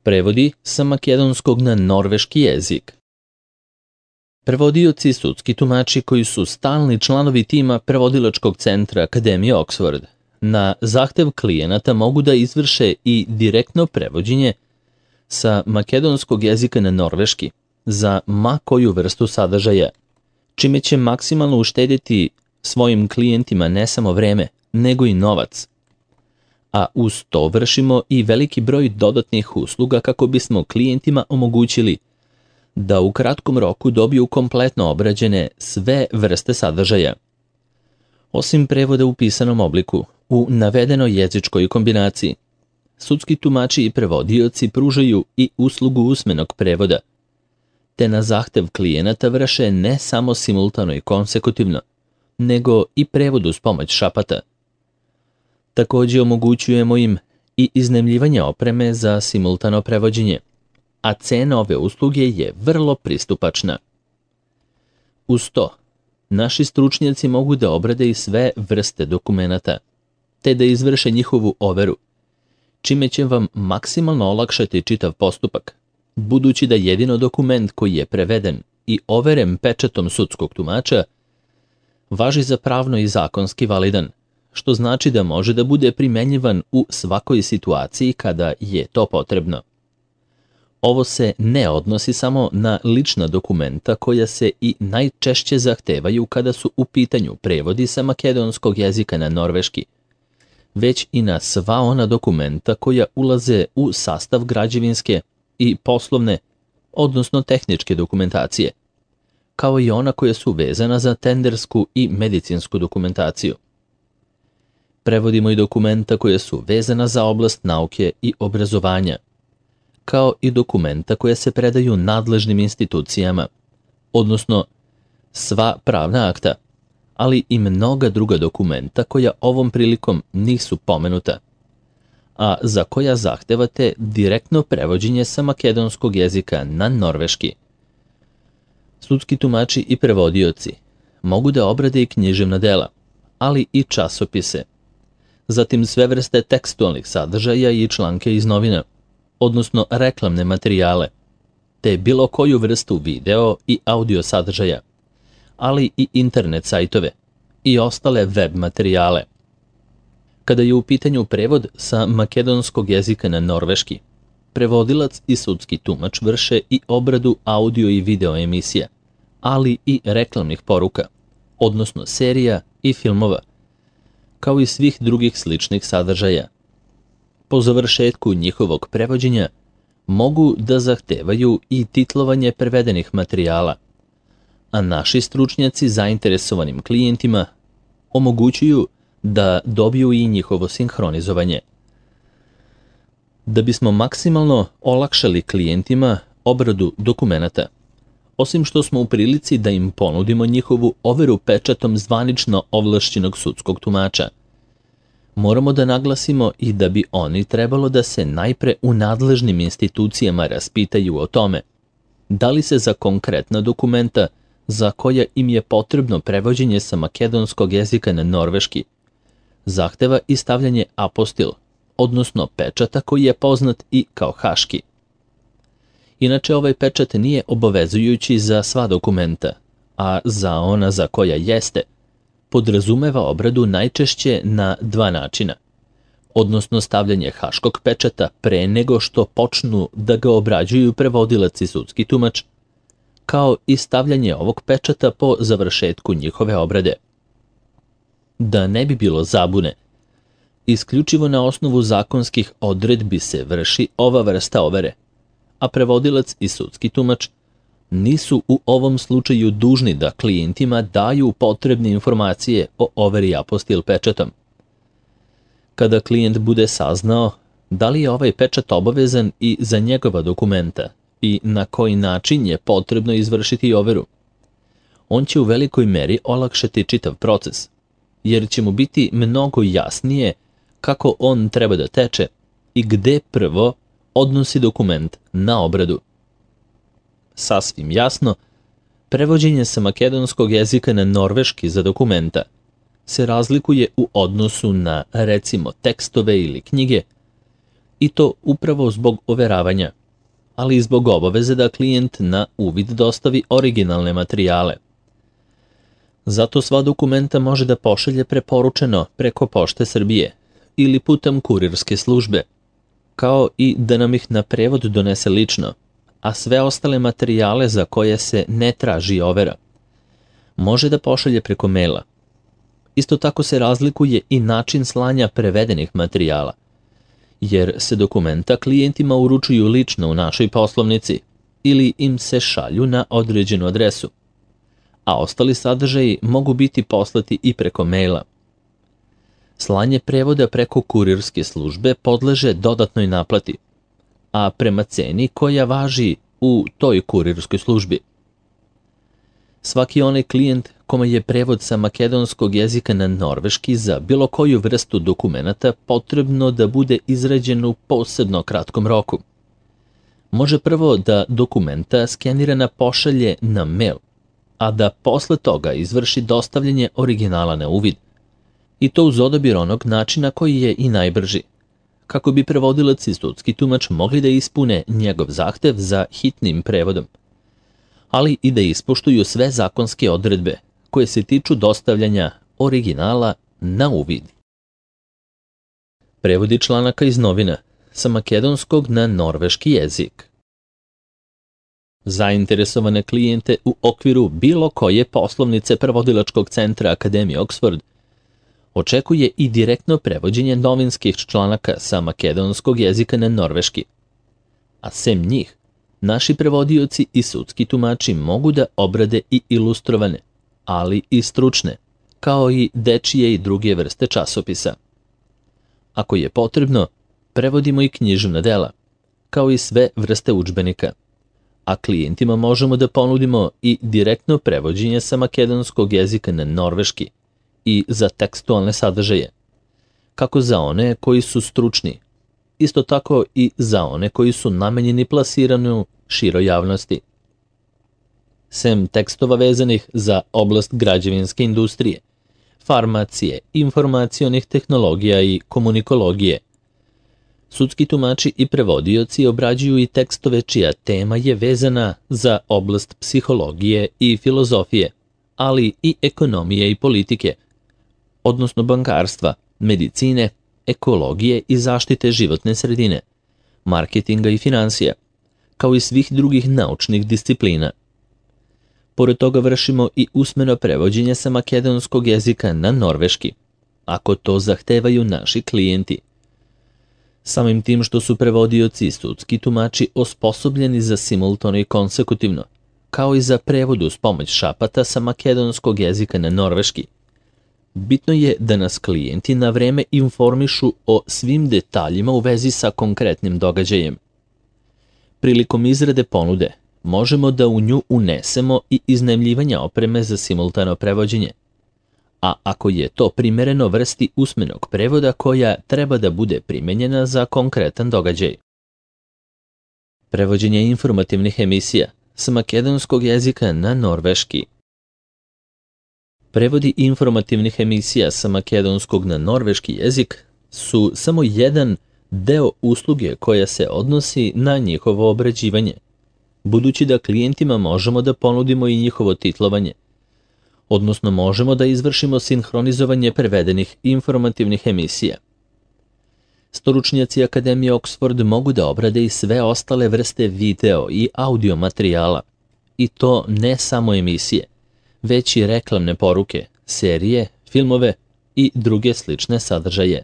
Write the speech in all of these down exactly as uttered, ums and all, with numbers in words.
Prevodi sa makedonskog na norveški jezik. Prevodioci sudski tumači koji su stalni članovi tima prevodilačkog centra Akademije Oxford na zahtev klijenata mogu da izvrše i direktno prevođenje sa makedonskog jezika na norveški za ma koju vrstu sadržaja, čime će maksimalno uštedjeti svojim klijentima ne samo vreme, nego i novac. A uz to vršimo i veliki broj dodatnih usluga kako bismo klijentima omogućili da u kratkom roku dobiju kompletno obrađene sve vrste sadržaja. Osim prevoda u pisanom obliku, u navedenoj jezičkoj kombinaciji, sudski tumači i prevodioci pružaju i uslugu usmenog prevoda, te na zahtev klijenata vrše ne samo simultano i konsekutivno, nego i prevod uz pomoć šapata. Također omogućujemo im i iznajmljivanje opreme za simultano prevođenje, a cena ove usluge je vrlo pristupačna. Uz to, naši stručnjaci mogu da obrade i sve vrste dokumenata, te da izvrše njihovu overu, čime će vam maksimalno olakšati čitav postupak, budući da jedino dokument koji je preveden i overen pečatom sudskog tumača važi za pravno i zakonski validan, što znači da može da bude primenjivan u svakoj situaciji kada je to potrebno. Ovo se ne odnosi samo na lična dokumenta koja se i najčešće zahtevaju kada su u pitanju prevodi sa makedonskog jezika na norveški, već i na sva ona dokumenta koja ulaze u sastav građevinske i poslovne, odnosno tehničke dokumentacije, kao i ona koja su vezana za tendersku i medicinsku dokumentaciju. Prevodimo i dokumenta koja su vezana za oblast nauke i obrazovanja, kao i dokumenta koja se predaju nadležnim institucijama, odnosno sva pravna akta, ali i mnoga druga dokumenta koja ovom prilikom nisu pomenuta, a za koja zahtevate direktno prevođenje sa makedonskog jezika na norveški. Sudski tumači i prevodioci mogu da obrade i književna dela, ali i časopise, zatim sve vrste tekstualnih sadržaja i članke iz novina, odnosno reklamne materijale, te bilo koju vrstu video i audio sadržaja, ali i internet sajtove i ostale web materijale. Kada je u pitanju prevod sa makedonskog jezika na norveški, prevodilac i sudski tumač vrše i obradu audio i video emisija, ali i reklamnih poruka, odnosno serija i filmova, kao i svih drugih sličnih sadržaja. Po završetku njihovog prevođenja mogu da zahtevaju i titlovanje prevedenih materijala, a naši stručnjaci zainteresovanim klijentima omogućuju da dobiju i njihovo sinhronizovanje. Da bismo maksimalno olakšali klijentima obradu dokumenata, osim što smo u prilici da im ponudimo njihovu overu pečatom zvanično ovlašćenog sudskog tumača, moramo da naglasimo i da bi oni trebalo da se najpre u nadležnim institucijama raspitaju o tome da li se za konkretna dokumenta za koja im je potrebno prevođenje sa makedonskog jezika na norveški zahteva i stavljanje apostil, odnosno pečata koji je poznat i kao haški. Inače, ovaj pečat nije obavezujući za sva dokumenta, a za ona za koja jeste, podrazumeva obradu najčešće na dva načina, odnosno stavljanje haškog pečata pre nego što počnu da ga obrađuju prevodilac i sudski tumač, kao i stavljanje ovog pečata po završetku njihove obrade. Da ne bi bilo zabune, isključivo na osnovu zakonskih odredbi se vrši ova vrsta overe, a prevodilac i sudski tumač nisu u ovom slučaju dužni da klijentima daju potrebne informacije o overi apostil pečatom. Kada klijent bude saznao da li je ovaj pečat obavezan i za njegova dokumenta i na koji način je potrebno izvršiti overu, on će u velikoj meri olakšati čitav proces, jer će mu biti mnogo jasnije kako on treba da teče i gde prvo odnosi dokument na obradu. Sasvim jasno, prevođenje sa makedonskog jezika na norveški za dokumenta se razlikuje u odnosu na, recimo, tekstove ili knjige, i to upravo zbog overavanja, ali i zbog obaveze da klijent na uvid dostavi originalne materijale. Zato sva dokumenta može da pošalje preporučeno preko Pošte Srbije ili putem kurirske službe, kao i da nam ih na prevod donese lično, a sve ostale materijale za koje se ne traži overa može da pošalje preko maila. Isto tako se razlikuje i način slanja prevedenih materijala, jer se dokumenta klijentima uručuju lično u našoj poslovnici ili im se šalju na određenu adresu, a ostali sadržaji mogu biti poslati i preko maila. Slanje prevoda preko kurirske službe podleže dodatnoj naplati, a prema ceni koja važi u toj kurirskoj službi. Svaki onaj klijent kome je prevod sa makedonskog jezika na norveški za bilo koju vrstu dokumenata potrebno da bude izrađen u posebno kratkom roku. Može prvo da dokumenta skenirana pošalje na mail, a da posle toga izvrši dostavljanje originala na uvid, i to uz odabir onog načina koji je i najbrži, kako bi prevodilac i sudski tumač mogli da ispune njegov zahtev za hitnim prevodom, ali i da ispoštuju sve zakonske odredbe koje se tiču dostavljanja originala na uvid. Prevodi članaka iz novina sa makedonskog na norveški jezik. Zainteresovane klijente u okviru bilo koje poslovnice prevodilačkog centra Akademije Oxford očekuje i direktno prevođenje novinskih članaka sa makedonskog jezika na norveški. A sem njih, naši prevodioci i sudski tumači mogu da obrade i ilustrovane, ali i stručne, kao i dečije i druge vrste časopisa. Ako je potrebno, prevodimo i književna dela, kao i sve vrste udžbenika, a klijentima možemo da ponudimo i direktno prevođenje sa makedonskog jezika na norveški i za tekstualne sadržaje, kako za one koji su stručni, isto tako i za one koji su namenjeni plasiranju široj javnosti. Sem tekstova vezanih za oblast građevinske industrije, farmacije, informacionih tehnologija i komunikologije, sudski tumači i prevodioci obrađuju i tekstove čija tema je vezana za oblast psihologije i filozofije, ali i ekonomije i politike, odnosno bankarstva, medicine, ekologije i zaštite životne sredine, marketinga i finansija, kao i svih drugih naučnih disciplina. Pored toga vršimo i usmeno prevođenje sa makedonskog jezika na norveški, ako to zahtevaju naši klijenti. Samim tim što su prevodioci i sudski tumači osposobljeni za simultano i konsekutivno, kao i za prevod uz pomoć šapata sa makedonskog jezika na norveški, bitno je da nas klijenti na vreme informišu o svim detaljima u vezi sa konkretnim događajem. Prilikom izrade ponude možemo da u nju unesemo i iznajmljivanje opreme za simultano prevođenje, a ako je to primereno vrsti usmenog prevoda koja treba da bude primenjena za konkretan događaj. Prevođenje informativnih emisija sa makedonskog jezika na norveški. Prevodi informativnih emisija sa makedonskog na norveški jezik su samo jedan deo usluge koja se odnosi na njihovo obrađivanje, budući da klijentima možemo da ponudimo i njihovo titlovanje, odnosno možemo da izvršimo sinhronizovanje prevedenih informativnih emisija. Stručnjaci Akademije Oxford mogu da obrade i sve ostale vrste video i audio materijala, i to ne samo emisije, već i reklamne poruke, serije, filmove i druge slične sadržaje.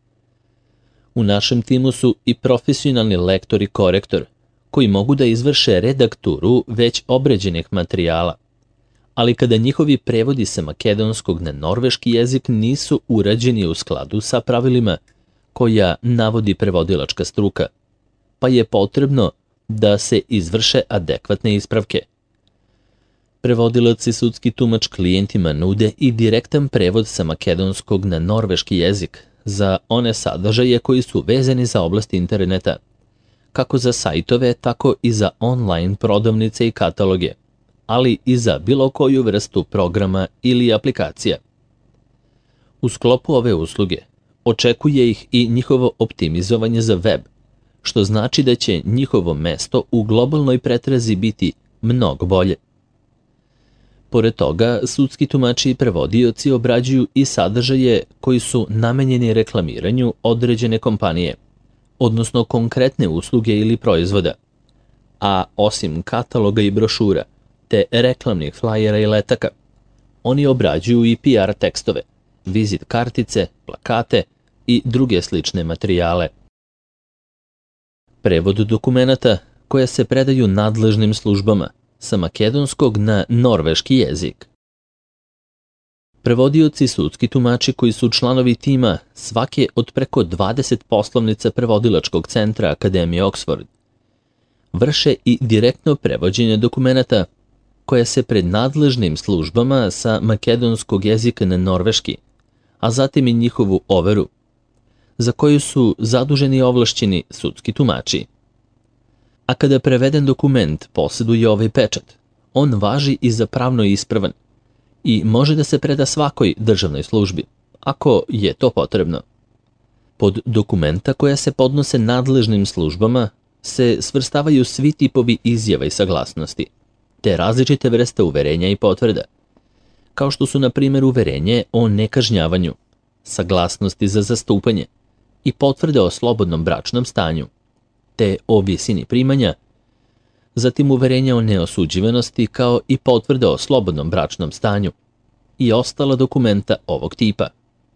U našem timu su i profesionalni lektor i korektor, koji mogu da izvrše redakturu već obrađenih materijala, ali kada njihovi prevodi sa makedonskog na norveški jezik nisu urađeni u skladu sa pravilima koja navodi prevodilačka struka, pa je potrebno da se izvrše adekvatne ispravke. Prevodilac i sudski tumač klijentima nude i direktan prevod sa makedonskog na norveški jezik za one sadržaje koji su vezani za oblast interneta, kako za sajtove, tako i za online prodavnice i kataloge, ali i za bilo koju vrstu programa ili aplikacija. U sklopu ove usluge očekuje ih i njihovo optimizovanje za web, što znači da će njihovo mesto u globalnoj pretrazi biti mnogo bolje. Pored toga, sudski tumači i prevodioci obrađuju i sadržaje koji su namenjeni reklamiranju određene kompanije, odnosno konkretne usluge ili proizvoda. A osim kataloga i brošura, te reklamnih flajera i letaka, oni obrađuju i P R tekstove, vizit kartice, plakate i druge slične materijale. Prevod dokumenata koja se predaju nadležnim službama sa makedonskog na norveški jezik. Prevodioci sudski tumači koji su članovi tima svake od preko dvadeset poslovnica prevodilačkog centra Akademije Oxford vrše i direktno prevođenje dokumenata koja se pred nadležnim službama sa makedonskog jezika na norveški, a zatim i njihovu overu, za koju su zaduženi ovlašćeni sudski tumači. A kada preveden dokument posjeduje ovaj pečat, on važi i za pravno ispravan i može da se preda svakoj državnoj službi, ako je to potrebno. Pod dokumenta koja se podnose nadležnim službama se svrstavaju svi tipovi izjava i saglasnosti, te različite vrste uverenja i potvrda, kao što su na primjer uverenje o nekažnjavanju, saglasnosti za zastupanje i potvrde o slobodnom bračnom stanju, te o visini primanja, zatim uverenja o neosuđivanosti kao i potvrde o slobodnom bračnom stanju i ostala dokumenta ovog tipa.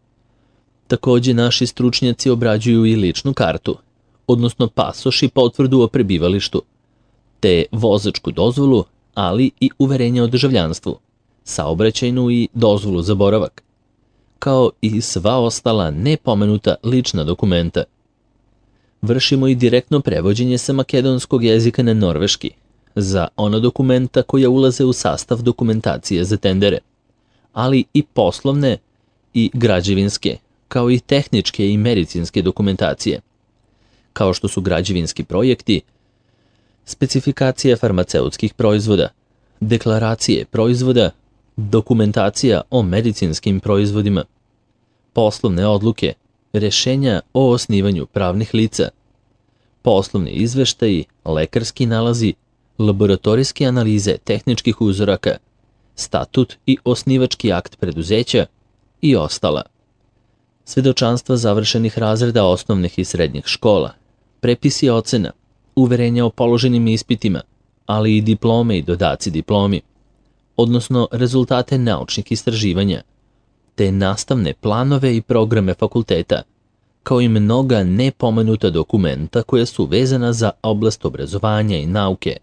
Također naši stručnjaci obrađuju i ličnu kartu, odnosno pasoš i potvrdu o prebivalištu, te vozačku dozvolu, ali i uverenje o državljanstvu, saobraćajnu i dozvolu za boravak, kao i sva ostala nepomenuta lična dokumenta. Vršimo i direktno prevođenje sa makedonskog jezika na norveški za ona dokumenta koja ulaze u sastav dokumentacije za tendere, ali i poslovne i građevinske, kao i tehničke i medicinske dokumentacije, kao što su građevinski projekti, specifikacije farmaceutskih proizvoda, deklaracije proizvoda, dokumentacija o medicinskim proizvodima, poslovne odluke, rješenja o osnivanju pravnih lica, poslovni izveštaji, lekarski nalazi, laboratorijske analize tehničkih uzoraka, statut i osnivački akt preduzeća i ostala. Svedočanstva završenih razreda osnovnih i srednjih škola, prepisi ocena, uverenja o položenim ispitima, ali i diplome i dodaci diplomi, odnosno rezultate naučnih istraživanja, te nastavne planove i programe fakulteta, kao i mnoga nepomenuta dokumenta koja su vezana za oblast obrazovanja i nauke.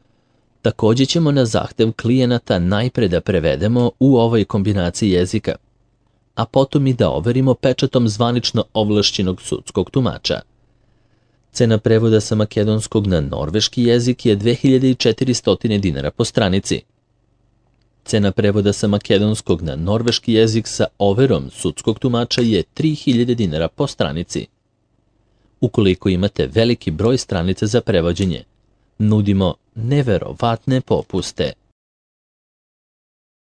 Također ćemo na zahtev klijenata najpre da prevedemo u ovoj kombinaciji jezika, a potom i da overimo pečatom zvanično ovlašćenog sudskog tumača. Cena prevoda sa makedonskog na norveški jezik je dve hiljade četiristo dinara po stranici. Cena prevoda sa makedonskog na norveški jezik sa overom sudskog tumača je tri hiljade dinara po stranici. Ukoliko imate veliki broj stranica za prevođenje, nudimo neverovatne popuste.